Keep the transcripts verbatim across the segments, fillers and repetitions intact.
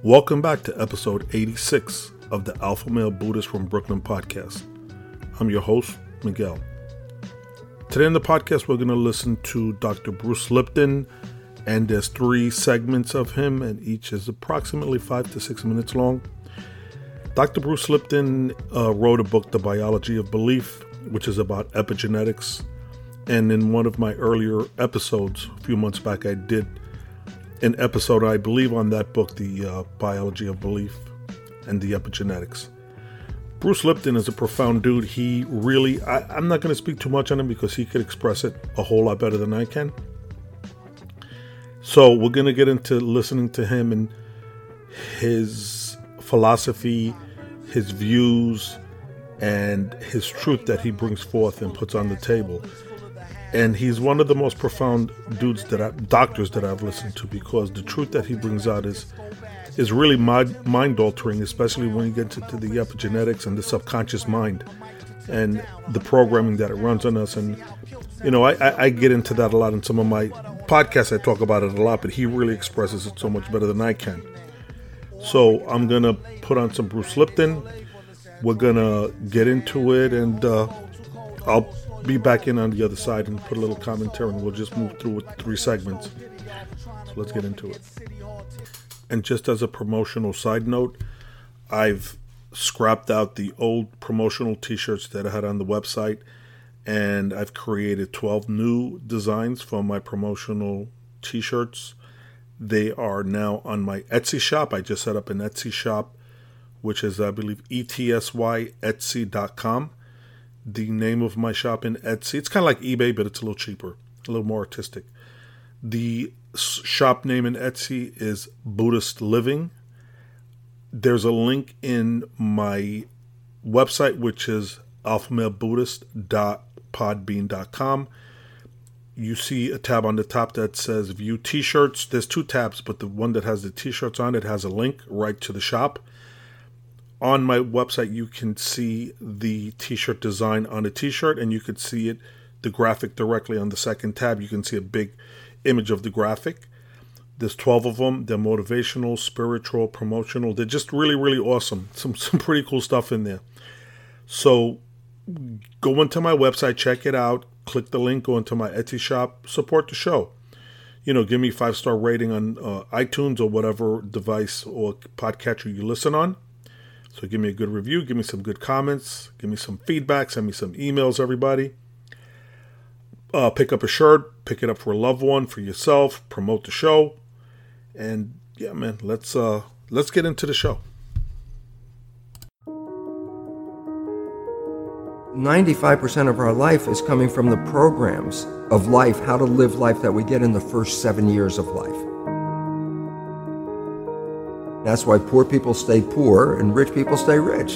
Welcome back to episode eighty-six of the Alpha Male Buddhist from Brooklyn podcast. I'm your host, Miguel. Today in the podcast, we're going to listen to Doctor Bruce Lipton, and there's three segments of him, and each is approximately five to six minutes long. Doctor Bruce Lipton uh, wrote a book, The Biology of Belief, which is about epigenetics. And in one of my earlier episodes, a few months back, I did an episode, I believe, on that book, The uh, Biology of Belief and the Epigenetics. Bruce Lipton is a profound dude. He really, I, I'm not going to speak too much on him because he could express it a whole lot better than I can. So we're going to get into listening to him and his philosophy, his views, and his truth that he brings forth and puts on the table. And he's one of the most profound dudes that I, doctors that I've listened to, because the truth that he brings out is is really mind altering, especially when you get into the epigenetics and the subconscious mind and the programming that it runs on us. And you know, I, I, I get into that a lot in some of my podcasts. I talk about it a lot, but he really expresses it so much better than I can. So I'm gonna put on some Bruce Lipton. We're gonna get into it, and uh, I'll be back in on the other side and put a little commentary, and we'll just move through with three segments. So let's get into it. And just as a promotional side note, I've scrapped out the old promotional t-shirts that I had on the website, and I've created twelve new designs for my promotional t-shirts. They are now on my Etsy shop. I just set up an Etsy shop, which is, I believe, E T S Y Etsy dot com. The name of my shop in Etsy, it's kind of like eBay, but it's a little cheaper, a little more artistic. The shop name in Etsy is Buddhist Living. There's a link in my website, which is alpha male buddhist dot podbean dot com. You see a tab on the top that says View T-shirts. There's two tabs, but the one that has the T-shirts on it has a link right to the shop. On my website, you can see the t-shirt design on a t-shirt, and you can see it, the graphic, directly on the second tab. You can see a big image of the graphic. There's twelve of them. They're motivational, spiritual, promotional. They're just really, really awesome. Some some pretty cool stuff in there. So go into my website, check it out, click the link, go into my Etsy shop, support the show. You know, give me a five-star rating on uh, iTunes or whatever device or podcatcher you listen on. So give me a good review, give me some good comments, give me some feedback, send me some emails, everybody. Uh, pick up a shirt, pick it up for a loved one, for yourself, promote the show. And yeah, man, let's uh, let's get into the show. ninety-five percent of our life is coming from the programs of life, how to live life that we get in the first seven years of life. That's why poor people stay poor and rich people stay rich.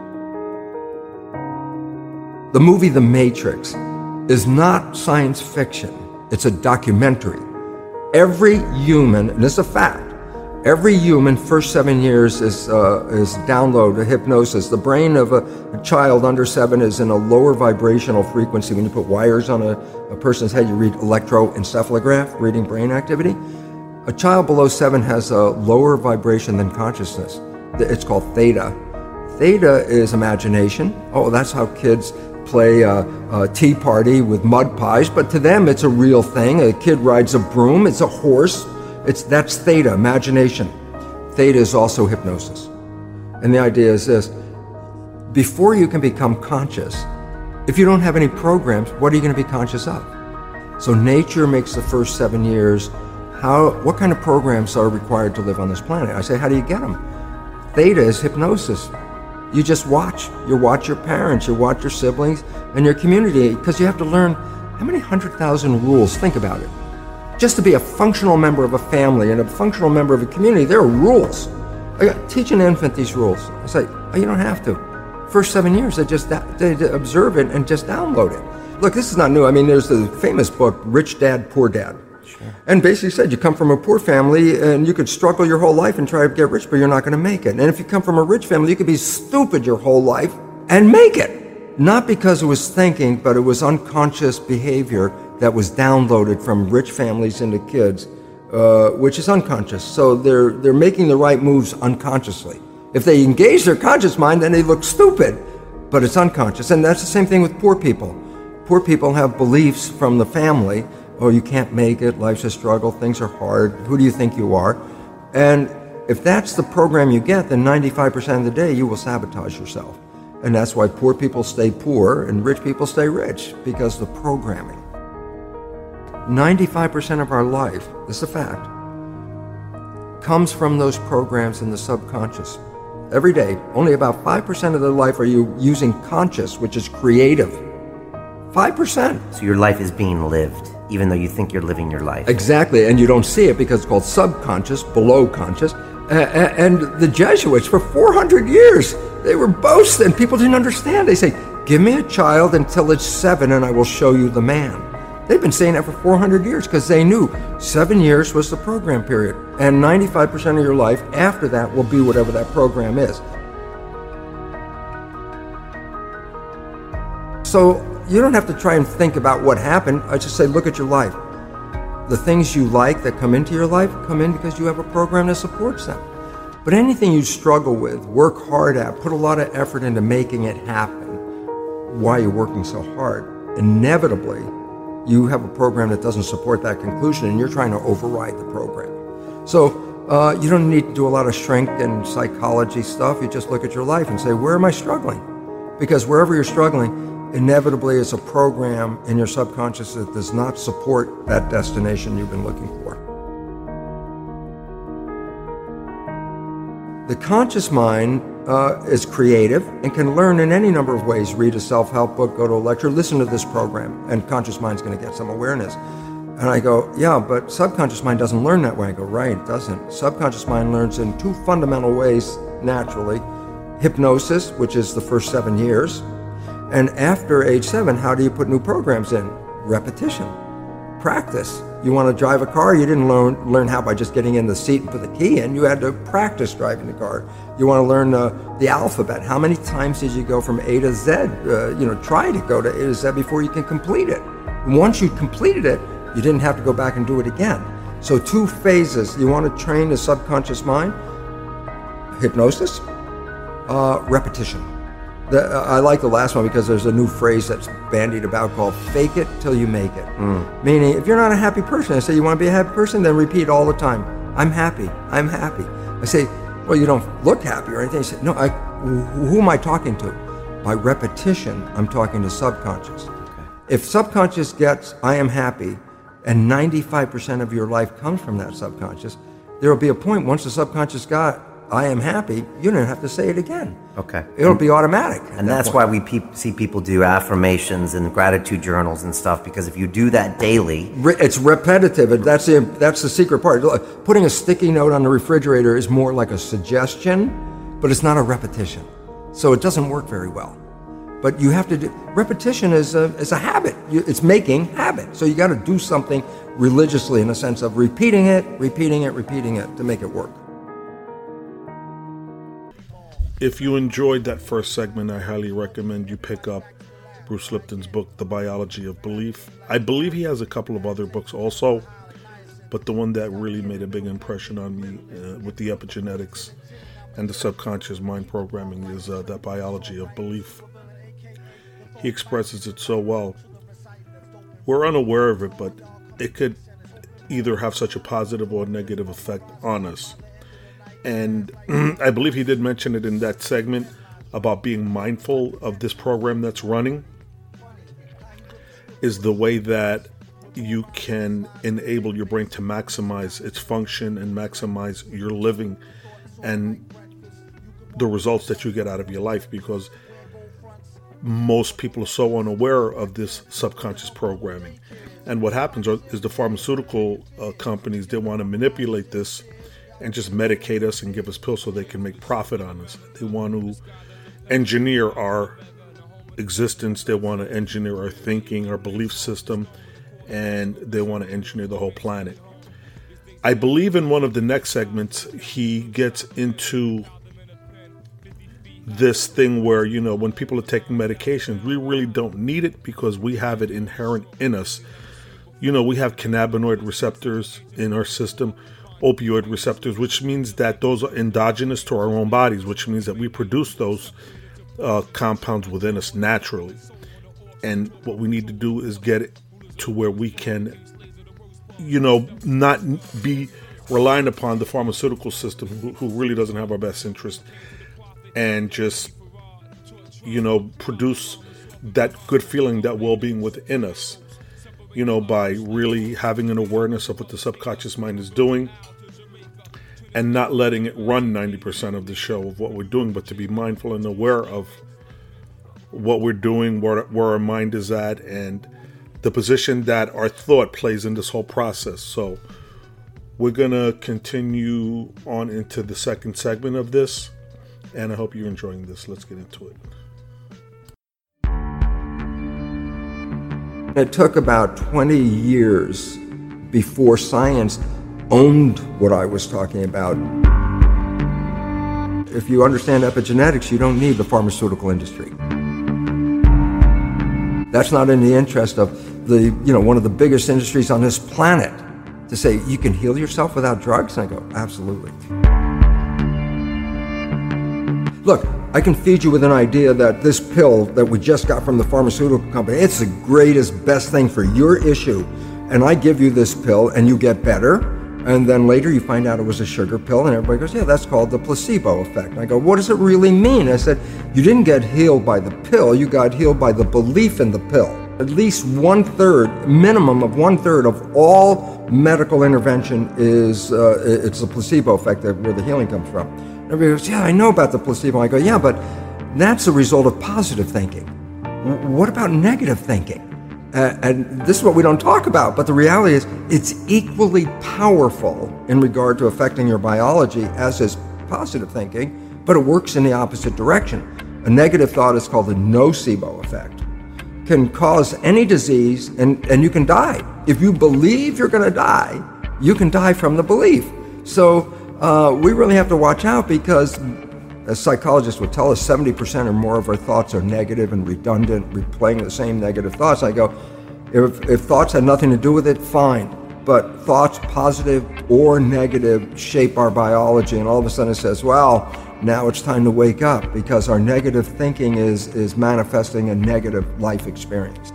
The movie The Matrix is not science fiction. It's a documentary. Every human, and it's a fact, every human first seven years is uh, is download hypnosis. The brain of a, a child under seven is in a lower vibrational frequency. When you put wires on a, a person's head, you read electroencephalograph, reading brain activity. A child below seven has a lower vibration than consciousness. It's called theta. Theta is imagination. Oh, that's how kids play a, a tea party with mud pies, but to them it's a real thing. A kid rides a broom, it's a horse. It's that's theta, imagination. Theta is also hypnosis. And the idea is this: before you can become conscious, if you don't have any programs, what are you going to be conscious of? So nature makes the first seven years. How, what kind of programs are required to live on this planet? I say, how do you get them? Theta is hypnosis. You just watch. You watch your parents, you watch your siblings, and your community, because you have to learn how many hundred thousand rules. Think about it. Just to be a functional member of a family and a functional member of a community, there are rules. I teach an infant these rules. I say, oh, you don't have to. First seven years, they just they observe it and just download it. Look, this is not new. I mean, there's the famous book, Rich Dad, Poor Dad. And basically said you come from a poor family and you could struggle your whole life and try to get rich, but you're not going to make it. And if you come from a rich family, you could be stupid your whole life and make it. Not because it was thinking, but it was unconscious behavior that was downloaded from rich families into kids uh, which is unconscious. So they're they're making the right moves unconsciously. If they engage their conscious mind, then they look stupid, but it's unconscious. And that's the same thing with poor people. Poor people have beliefs from the family. Oh, you can't make it. Life's a struggle. Things are hard. Who do you think you are? And if that's the program you get, then ninety-five percent of the day you will sabotage yourself. And that's why poor people stay poor and rich people stay rich, because the programming. ninety-five percent of our life, this is a fact, comes from those programs in the subconscious. Every day, only about five percent of the life are you using conscious, which is creative. five percent. So your life is being lived, even though you think you're living your life. Exactly, and you don't see it because it's called subconscious, below conscious. Uh, and the Jesuits, for four hundred years, they were boasting. People didn't understand. They say, give me a child until it's seven and I will show you the man. They've been saying that for four hundred years because they knew seven years was the program period. And ninety-five percent of your life after that will be whatever that program is. So you don't have to try and think about what happened. I just say, look at your life. The things you like that come into your life come in because you have a program that supports them. But anything you struggle with, work hard at, put a lot of effort into making it happen, why you're working so hard, inevitably you have a program that doesn't support that conclusion and you're trying to override the program. So uh, you don't need to do a lot of shrink and psychology stuff. You just look at your life and say, where am I struggling? Because wherever you're struggling, inevitably it's a program in your subconscious that does not support that destination you've been looking for. The conscious mind uh, is creative and can learn in any number of ways. Read a self-help book, go to a lecture, listen to this program, and conscious mind's going to get some awareness. And I go, yeah, but subconscious mind doesn't learn that way. I go, right, it doesn't. Subconscious mind learns in two fundamental ways naturally. Hypnosis, which is the first seven years, and after age seven, how do you put new programs in? Repetition, practice. You want to drive a car, you didn't learn learn how by just getting in the seat and put the key in. You had to practice driving the car. You want to learn uh, the alphabet. How many times did you go from A to Z? Uh, you know, try to go to A to Z before you can complete it. Once you completed it, you didn't have to go back and do it again. So two phases. You want to train the subconscious mind, hypnosis, uh, repetition. The, uh, I like the last one because there's a new phrase that's bandied about called fake it till you make it. Mm. Meaning, if you're not a happy person, I say, you want to be a happy person? Then repeat all the time, I'm happy, I'm happy. I say, well, you don't look happy or anything. I say, no, I, who am I talking to? By repetition, I'm talking to subconscious. Okay. If subconscious gets, I am happy, and ninety-five percent of your life comes from that subconscious, there will be a point once the subconscious got, I am happy, you don't have to say it again. Okay. It'll and, be automatic. And that that's point. why we pe- see people do affirmations and gratitude journals and stuff, because if you do that daily... Re- it's repetitive. That's the, that's the secret part. Putting a sticky note on the refrigerator is more like a suggestion, but it's not a repetition. So it doesn't work very well. But you have to do... Repetition is a, is a habit. You, it's making habit. So you got to do something religiously in the sense of repeating it, repeating it, repeating it to make it work. If you enjoyed that first segment, I highly recommend you pick up Bruce Lipton's book, The Biology of Belief. I believe he has a couple of other books also, but the one that really made a big impression on me uh, with the epigenetics and the subconscious mind programming is uh, The Biology of Belief. He expresses it so well. We're unaware of it, but it could either have such a positive or negative effect on us. And I believe he did mention it in that segment about being mindful of this program that's running, is the way that you can enable your brain to maximize its function and maximize your living and the results that you get out of your life, because most people are so unaware of this subconscious programming. And what happens is the pharmaceutical uh, companies, they want to manipulate this and just medicate us and give us pills so they can make profit on us. They want to engineer our existence. They want to engineer our thinking, our belief system, and they want to engineer the whole planet. I believe in one of the next segments, he gets into this thing where, you know, when people are taking medications, we really don't need it because we have it inherent in us. you know, we have cannabinoid receptors in our system, opioid receptors, which means that those are endogenous to our own bodies, which means that we produce those uh, compounds within us naturally. And what we need to do is get it to where we can, you know, not be relying upon the pharmaceutical system, who, who really doesn't have our best interest, and just, you know, produce that good feeling, that well-being within us, you know, by really having an awareness of what the subconscious mind is doing and not letting it run ninety percent of the show of what we're doing, but to be mindful and aware of what we're doing, where, where our mind is at, and the position that our thought plays in this whole process. So we're going to continue on into the second segment of this, and I hope you're enjoying this. Let's get into it. It took about twenty years before science owned what I was talking about. If you understand epigenetics, you don't need the pharmaceutical industry. That's not in the interest of the, you know, one of the biggest industries on this planet to say, you can heal yourself without drugs? And I go, absolutely. Look, I can feed you with an idea that this pill that we just got from the pharmaceutical company, it's the greatest, best thing for your issue. And I give you this pill and you get better. And then later you find out it was a sugar pill, and everybody goes, yeah, that's called the placebo effect. And I go, what does it really mean? I said, you didn't get healed by the pill, you got healed by the belief in the pill. At least one third, minimum of one third of all medical intervention is, uh, it's the placebo effect, that where the healing comes from. And everybody goes, yeah, I know about the placebo. I go, yeah, but that's a result of positive thinking. What about negative thinking? Uh, and this is what we don't talk about, but the reality is it's equally powerful in regard to affecting your biology as is positive thinking, but it works in the opposite direction. A negative thought is called the nocebo effect. Can cause any disease, and, and you can die. If you believe you're going to die, you can die from the belief. So uh, we really have to watch out, because as psychologists would tell us, seventy percent or more of our thoughts are negative and redundant, replaying the same negative thoughts. I go, if, if thoughts had nothing to do with it, fine. But thoughts, positive or negative, shape our biology. And all of a sudden it says, well, now it's time to wake up, because our negative thinking is, is manifesting a negative life experience.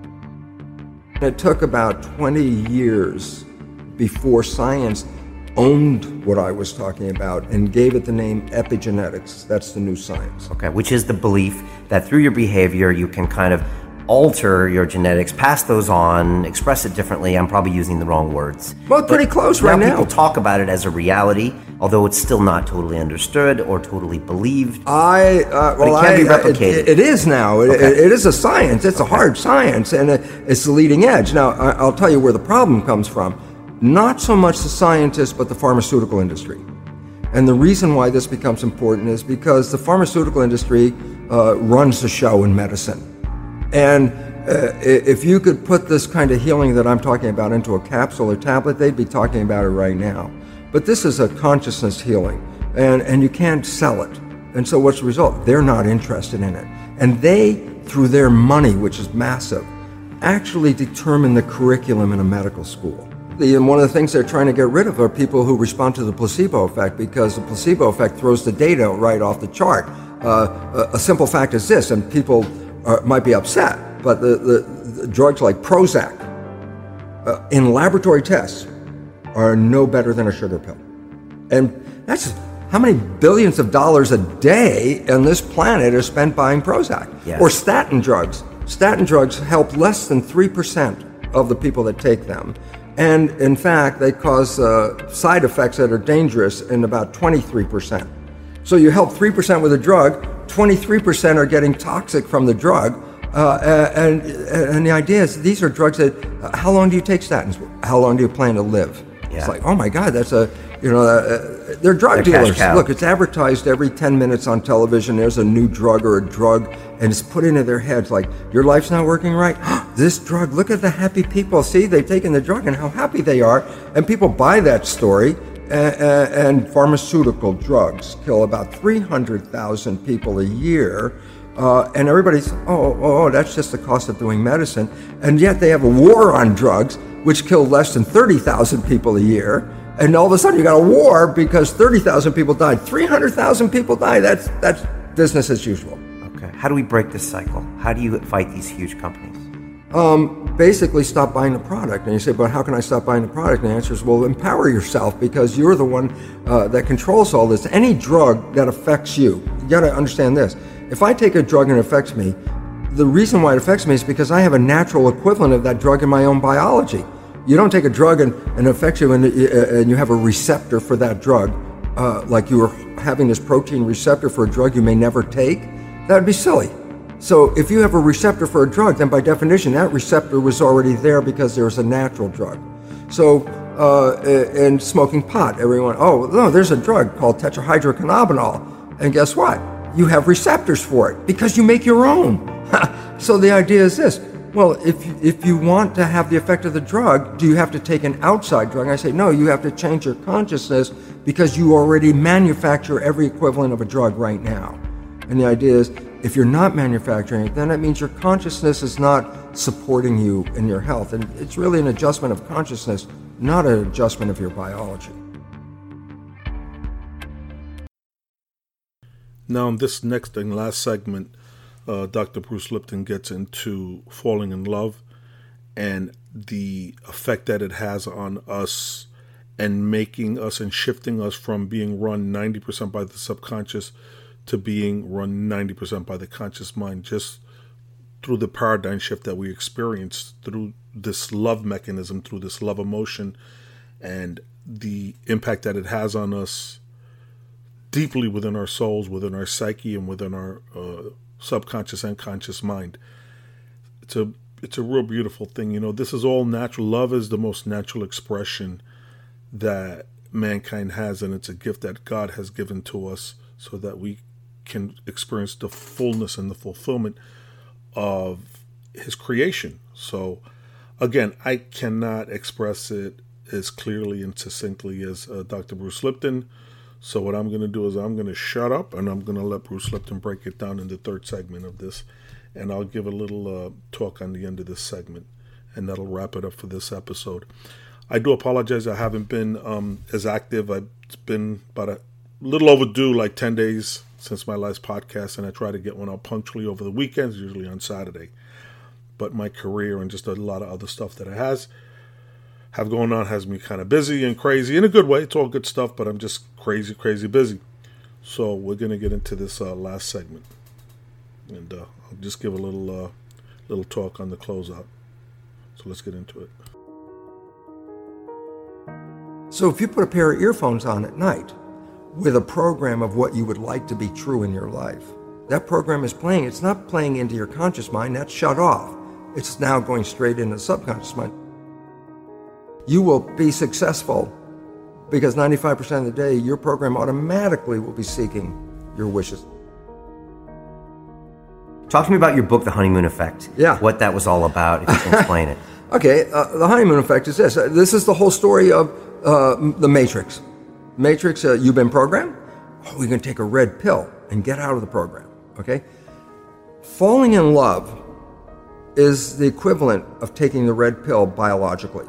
It took about twenty years before science owned what I was talking about and gave it the name epigenetics. That's the new science. Okay, which is the belief that through your behavior you can kind of alter your genetics, pass those on, express it differently. I'm probably using the wrong words. Well, pretty but close right now. People talk about it as a reality, although it's still not totally understood or totally believed. I uh, well, but it can I, be replicated. It, it is now. It, Okay. it, it is a science. It's Okay. a hard science, and it, it's the leading edge. Now, I, I'll tell you where the problem comes from. Not so much the scientists, but the pharmaceutical industry. And the reason why this becomes important is because the pharmaceutical industry uh, runs the show in medicine. And uh, if you could put this kind of healing that I'm talking about into a capsule or tablet, they'd be talking about it right now. But this is a consciousness healing, and, and you can't sell it. And so what's the result? They're not interested in it. And they, through their money, which is massive, actually determine the curriculum in a medical school. And one of the things they're trying to get rid of are people who respond to the placebo effect, because the placebo effect throws the data right off the chart. Uh, a, a simple fact is this, and people are, might be upset, but the, the, the drugs like Prozac uh, in laboratory tests are no better than a sugar pill. And that's how many billions of dollars a day on this planet are spent buying Prozac. Yes. Or statin drugs. Statin drugs help less than three percent of the people that take them. And in fact, they cause uh, side effects that are dangerous in about twenty-three percent. So you help three percent with a drug, twenty-three percent are getting toxic from the drug. Uh, and, and the idea is these are drugs that, uh, how long do you take statins? How long do you plan to live? Yeah. It's like, oh my God, that's a, you know, uh, they're drug They're cash dealers. cow. Look, it's advertised every ten minutes on television. There's a new drug or a drug, and it's put into their heads like, your life's not working right? This drug, look at the happy people. See, they've taken the drug and how happy they are. And people buy that story, and, and pharmaceutical drugs kill about three hundred thousand people a year. Uh, and everybody's, oh, oh, oh, that's just the cost of doing medicine. And yet they have a war on drugs which killed less than thirty thousand people a year. And all of a sudden you got a war because thirty thousand people died. three hundred thousand people died. That's, that's business as usual. Okay. How do we break this cycle? How do you fight these huge companies? Um, basically stop buying the product. And you say, but how can I stop buying the product? And the answer is, well, empower yourself, because you're the one uh, that controls all this. Any drug that affects you, you got to understand this. If I take a drug and it affects me, the reason why it affects me is because I have a natural equivalent of that drug in my own biology. You don't take a drug and, and it affects you and, uh, and you have a receptor for that drug, uh, like you were having this protein receptor for a drug you may never take. That would be silly. So if you have a receptor for a drug, then by definition, that receptor was already there because there's a natural drug. So uh, in smoking pot, everyone, oh, no, there's a drug called tetrahydrocannabinol. And guess what? You have receptors for it because you make your own. So the idea is this. Well, if you, if you want to have the effect of the drug, do you have to take an outside drug? And I say, no, you have to change your consciousness because you already manufacture every equivalent of a drug right now. And the idea is, if you're not manufacturing it, then that means your consciousness is not supporting you in your health. And it's really an adjustment of consciousness, not an adjustment of your biology. Now, in this next and last segment, uh, Doctor Bruce Lipton gets into falling in love and the effect that it has on us and making us and shifting us from being run ninety percent by the subconscious to being run ninety percent by the conscious mind, just through the paradigm shift that we experience through this love mechanism, through this love emotion, and the impact that it has on us deeply within our souls, within our psyche, and within our uh, subconscious and conscious mind. It's a it's a real beautiful thing. You know, this is all natural. Love is the most natural expression that mankind has, and it's a gift that God has given to us so that we can experience the fullness and the fulfillment of his creation. So again, I cannot express it as clearly and succinctly as uh, Doctor Bruce Lipton. So what I'm going to do is I'm going to shut up and I'm going to let Bruce Lipton break it down in the third segment of this. And I'll give a little uh, talk on the end of this segment, and that'll wrap it up for this episode. I do apologize. I haven't been um, as active. I've, it's been about a little overdue, like ten days since my last podcast, and I try to get one out punctually over the weekends, usually on Saturday. But my career and just a lot of other stuff that I has have going on has me kind of busy and crazy in a good way. It's all good stuff, but I'm just crazy, crazy busy. So we're going to get into this uh, last segment, and uh, I'll just give a little uh, little talk on the closeout. So let's get into it. So if you put a pair of earphones on at night with a program of what you would like to be true in your life, that program is playing. It's not playing into your conscious mind. That's shut off. It's now going straight into the subconscious mind. You will be successful because ninety-five percent of the day, your program automatically will be seeking your wishes. Talk to me about your book, The Honeymoon Effect. Yeah. What that was all about, if you can explain it. Okay, uh, The Honeymoon Effect is this. Uh, this is the whole story of uh, the Matrix. Matrix, uh, you've been programmed. Oh, we're going to take a red pill and get out of the program, okay? Falling in love is the equivalent of taking the red pill biologically.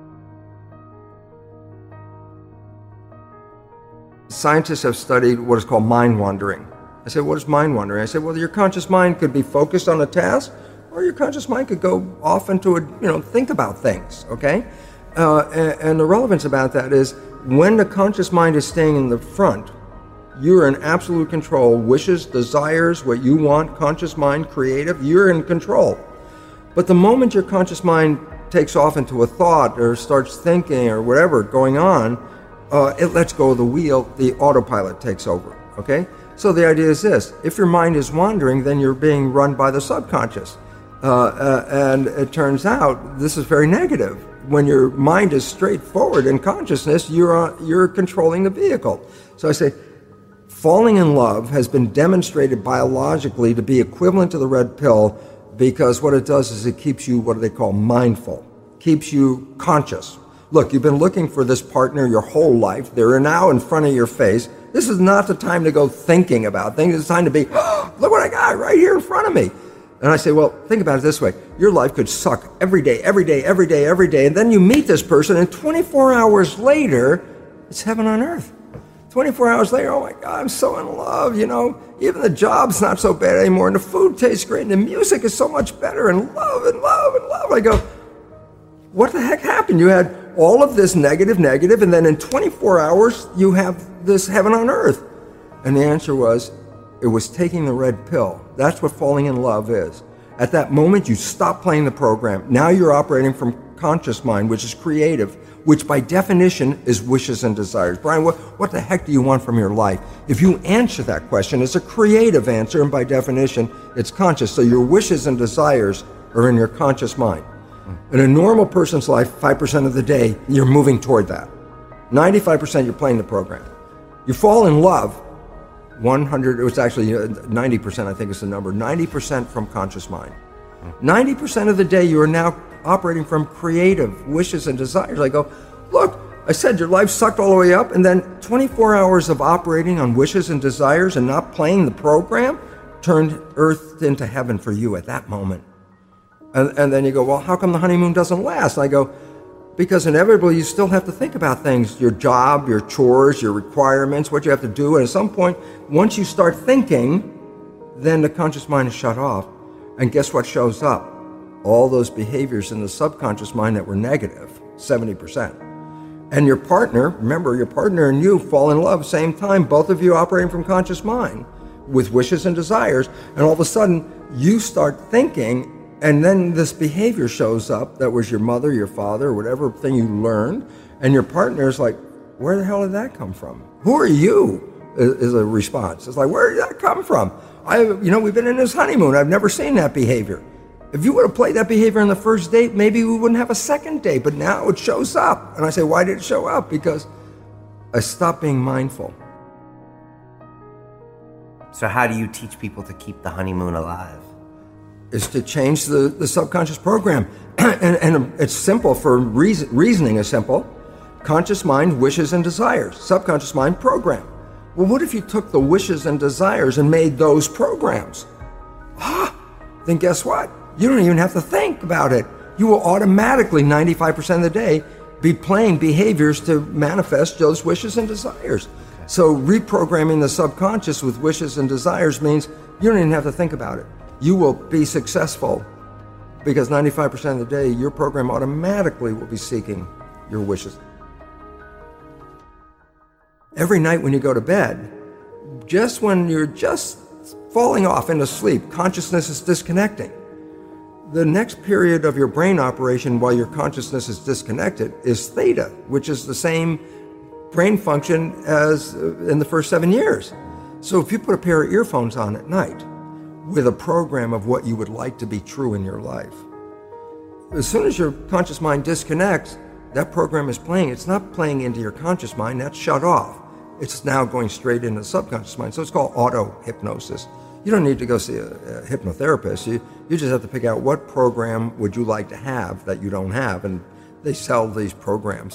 Scientists have studied what is called mind wandering. I said, what is mind wandering? I said, well, your conscious mind could be focused on a task, or your conscious mind could go off into a, you know, think about things, okay? Uh, and, and the relevance about that is when the conscious mind is staying in the front, you're in absolute control. Wishes, desires, what you want, conscious mind, creative, you're in control. But the moment your conscious mind takes off into a thought or starts thinking or whatever going on, uh, it lets go of the wheel, the autopilot takes over, okay? So the idea is this: if your mind is wandering, then you're being run by the subconscious. Uh, uh, and it turns out this is very negative. When your mind is straightforward in consciousness, you're, uh, you're controlling the vehicle. So I say, falling in love has been demonstrated biologically to be equivalent to the red pill, because what it does is it keeps you what they call mindful, keeps you conscious. Look, you've been looking for this partner your whole life. They're now in front of your face. This is not the time to go thinking about things. It's time to be, oh, look what I got right here in front of me. And I say, well, think about it this way. Your life could suck every day, every day, every day, every day. And then you meet this person, and twenty-four hours later, it's heaven on earth. twenty-four hours later, oh my God, I'm so in love, you know. Even the job's not so bad anymore, and the food tastes great, and the music is so much better, and love and love and love. I go, what the heck happened? You had all of this negative, negative, and then in twenty-four hours, you have this heaven on earth. And the answer was, it was taking the red pill. That's what falling in love is. At that moment, you stop playing the program. Now you're operating from conscious mind, which is creative, which by definition is wishes and desires. Brian, what, what the heck do you want from your life? If you answer that question, it's a creative answer, and by definition, it's conscious. So your wishes and desires are in your conscious mind. In a normal person's life, five percent of the day, you're moving toward that. ninety-five percent, you're playing the program. You fall in love, one hundred, it was actually ninety percent, I think is the number, ninety percent from conscious mind. ninety percent of the day, you are now operating from creative wishes and desires. I go, look, I said your life sucked all the way up, and then twenty-four hours of operating on wishes and desires and not playing the program turned earth into heaven for you at that moment. And, and then you go, well, how come the honeymoon doesn't last? And I go, because inevitably you still have to think about things, your job, your chores, your requirements, what you have to do. And at some point, once you start thinking, then the conscious mind is shut off. And guess what shows up? All those behaviors in the subconscious mind that were negative, seventy percent. And your partner, remember, your partner and you fall in love same time, both of you operating from conscious mind with wishes and desires. And all of a sudden, you start thinking, and then this behavior shows up that was your mother, your father, whatever thing you learned, and your partner is like, where the hell did that come from? Who are you? Is a response. It's like, where did that come from? I, you know, we've been in this honeymoon. I've never seen that behavior. If you would have played that behavior on the first date, maybe we wouldn't have a second date, but now it shows up. And I say, why did it show up? Because I stopped being mindful. So how do you teach people to keep the honeymoon alive? Is to change the, the subconscious program. and, and it's simple for reason, reasoning is simple. Conscious mind, wishes and desires. Subconscious mind, program. Well, what if you took the wishes and desires and made those programs? Ah, then guess what? You don't even have to think about it. You will automatically, ninety-five percent of the day, be playing behaviors to manifest those wishes and desires. Okay. So reprogramming the subconscious with wishes and desires means you don't even have to think about it. You will be successful because ninety-five percent of the day, your program automatically will be seeking your wishes. Every night when you go to bed, just when you're just falling off into sleep, consciousness is disconnecting. The next period of your brain operation while your consciousness is disconnected is theta, which is the same brain function as in the first seven years. So if you put a pair of earphones on at night, with a program of what you would like to be true in your life. As soon as your conscious mind disconnects, that program is playing. It's not playing into your conscious mind, that's shut off. It's now going straight into the subconscious mind. So it's called auto-hypnosis. You don't need to go see a, a hypnotherapist. You, you just have to pick out what program would you like to have that you don't have, and they sell these programs.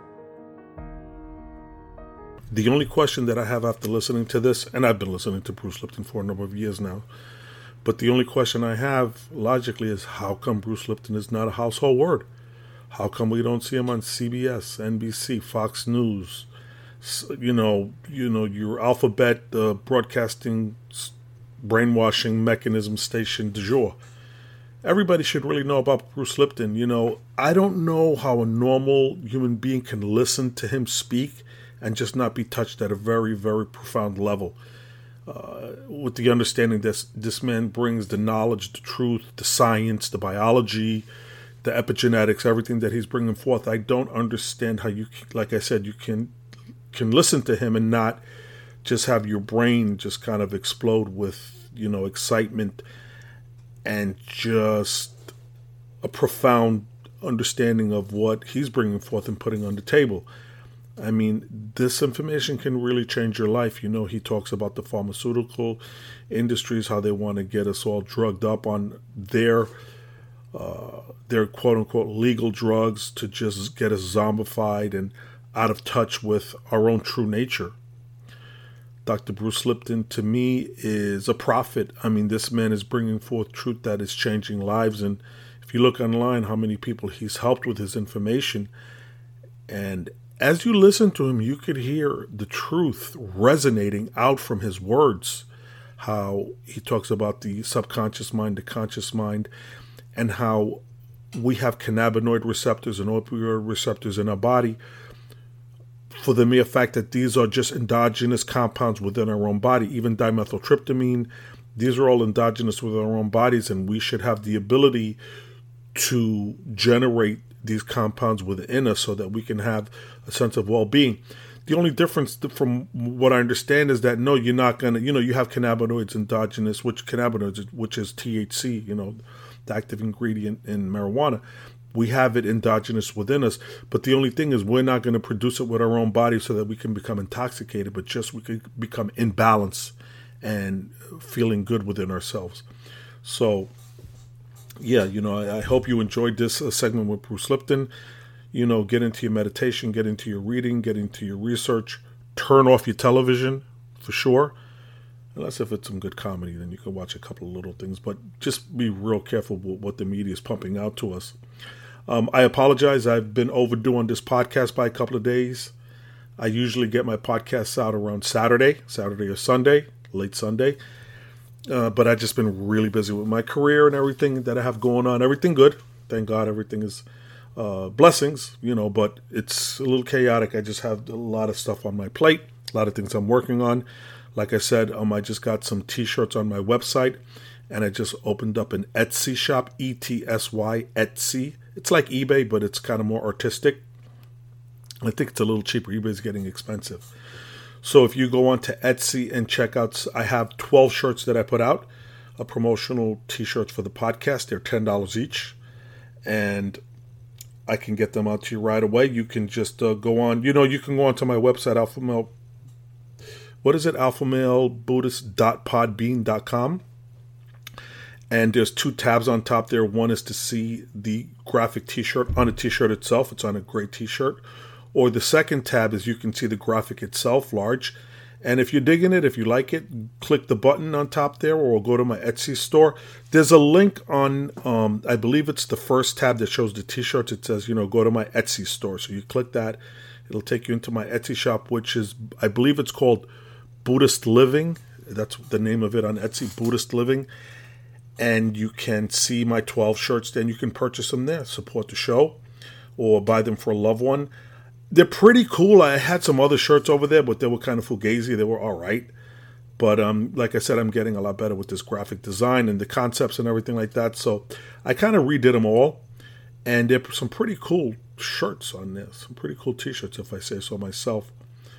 The only question that I have after listening to this, and I've been listening to Bruce Lipton for a number of years now, but the only question I have logically is how come Bruce Lipton is not a household word? How come we don't see him on C B S, N B C, Fox News, you know, you know, your alphabet uh, broadcasting brainwashing mechanism station du jour? Everybody should really know about Bruce Lipton. You know, I don't know how a normal human being can listen to him speak and just not be touched at a very, very profound level. Uh, with the understanding that this man brings the knowledge, the truth, the science, the biology, the epigenetics, everything that he's bringing forth. I don't understand how you, like I said, you can can listen to him and not just have your brain just kind of explode with, you know, excitement and just a profound understanding of what he's bringing forth and putting on the table. I mean, this information can really change your life. You know, he talks about the pharmaceutical industries, how they want to get us all drugged up on their, uh, their quote-unquote legal drugs to just get us zombified and out of touch with our own true nature. Doctor Bruce Lipton, to me, is a prophet. I mean, this man is bringing forth truth that is changing lives. And if you look online, how many people he's helped with his information. And as you listen to him, you could hear the truth resonating out from his words. How he talks about the subconscious mind, the conscious mind, and how we have cannabinoid receptors and opioid receptors in our body for the mere fact that these are just endogenous compounds within our own body. Even dimethyltryptamine, these are all endogenous within our own bodies, and we should have the ability to generate these compounds within us so that we can have a sense of well-being. The only difference from what I understand is that, no, you're not going to, you know, you have cannabinoids endogenous, which cannabinoids, which is T H C, you know, the active ingredient in marijuana. We have it endogenous within us, but the only thing is we're not going to produce it with our own body so that we can become intoxicated, but just we can become in balance and feeling good within ourselves. So, yeah, you know, I, I hope you enjoyed this uh, segment with Bruce Lipton. You know, get into your meditation, get into your reading, get into your research. Turn off your television, for sure. Unless if it's some good comedy, then you can watch a couple of little things. But just be real careful with what the media is pumping out to us. Um, I apologize. I've been overdue on this podcast by a couple of days. I usually get my podcasts out around Saturday, Saturday or Sunday, late Sunday. Uh, but I've just been really busy with my career and everything that I have going on. Everything good. Thank God everything is uh, blessings, you know, but it's a little chaotic. I just have a lot of stuff on my plate, a lot of things I'm working on. Like I said, um, I just got some t-shirts on my website, and I just opened up an Etsy shop, E T S Y, Etsy. It's like eBay, but it's kind of more artistic. I think it's a little cheaper. eBay's getting expensive. So if you go on to Etsy and check out, I have twelve shirts that I put out, a promotional t-shirts for the podcast. They're ten dollars each, and I can get them out to you right away. You can just uh, go on, you know, you can go on to my website, Alpha Male, what is it, alpha male buddhist dot podbean dot com. And there's two tabs on top there. One is to see the graphic t-shirt on a t-shirt itself. It's on a gray t-shirt. Or the second tab is you can see the graphic itself, large. And if you're digging it, if you like it, click the button on top there, or go to my Etsy store. There's a link on, um, I believe it's the first tab that shows the t-shirts. It says, you know, go to my Etsy store. So you click that. It'll take you into my Etsy shop, which is, I believe it's called Buddhist Living. That's the name of it on Etsy, Buddhist Living. And you can see my twelve shirts. Then you can purchase them there, support the show, or buy them for a loved one. They're pretty cool. I had some other shirts over there, but they were kind of fugazi. They were all right. But um, like I said, I'm getting a lot better with this graphic design and the concepts and everything like that. So I kind of redid them all. And there are some pretty cool shirts on there. Some pretty cool t-shirts, if I say so myself.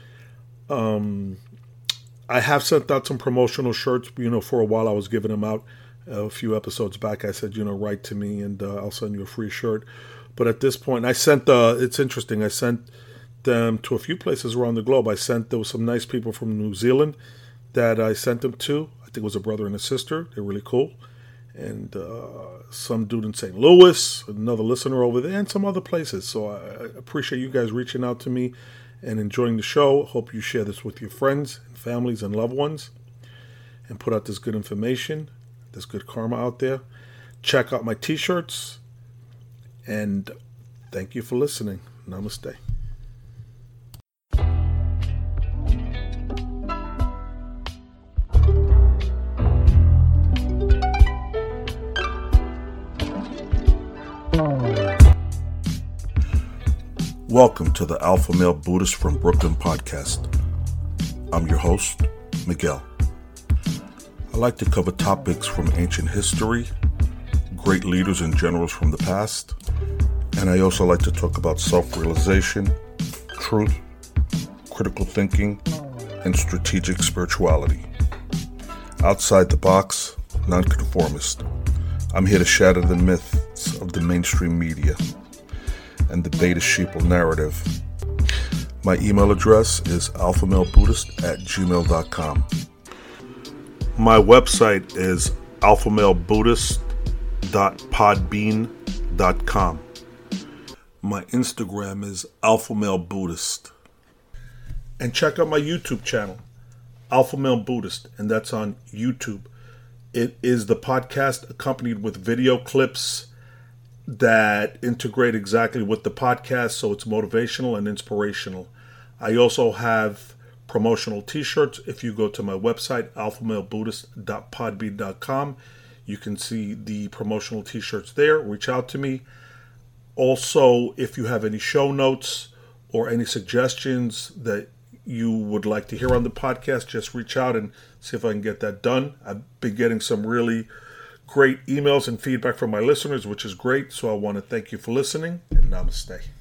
Um, I have sent out some promotional shirts. You know, for a while I was giving them out. A few episodes back, I said, you know, write to me and uh, I'll send you a free shirt. But at this point, I sent, uh, it's interesting, I sent them to a few places around the globe. I sent, there was some nice people from New Zealand that I sent them to. I think it was a brother and a sister. They're really cool. And uh, some dude in Saint Louis, another listener over there, and some other places. So I, I appreciate you guys reaching out to me and enjoying the show. Hope you share this with your friends and families and loved ones and put out this good information. There's good karma out there. Check out my t-shirts. And thank you for listening. Namaste. Welcome to the Alpha Male Buddhist from Brooklyn podcast. I'm your host, Miguel. I like to cover topics from ancient history, great leaders and generals from the past, and I also like to talk about self-realization, truth, critical thinking, and strategic spirituality. Outside the box, nonconformist. I'm here to shatter the myths of the mainstream media and the beta sheeple narrative. My email address is alphamalebuddhist at gmail dot com. My website is alpha male buddhist dot podbean dot com. My Instagram is alphamalebuddhist. And check out my YouTube channel, Alpha Male Buddhist, and that's on YouTube. It is the podcast accompanied with video clips that integrate exactly with the podcast, so it's motivational and inspirational. I also have promotional t-shirts. If you go to my website, alpha male buddhist dot podbean dot com, you can see the promotional t-shirts there. Reach out to me. Also, if you have any show notes or any suggestions that you would like to hear on the podcast, just reach out and see if I can get that done. I've been getting some really great emails and feedback from my listeners, which is great. So I want to thank you for listening, and namaste.